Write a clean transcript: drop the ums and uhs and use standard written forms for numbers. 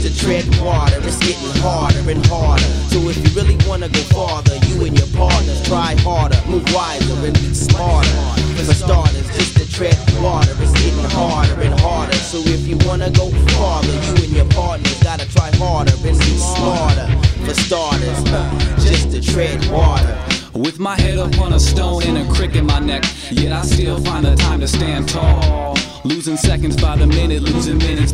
to tread water. It's getting harder and harder. So if you really wanna go farther, you and your partners try harder, move wiser and be smarter. For starters, just to tread water. It's getting harder and harder. So if you wanna go farther, you and your partners gotta try harder and be smarter. For starters, just to tread water. With my head up on a stone and a crick in my neck, yet I still find the time to stand tall. Losing seconds by the minute, losing minutes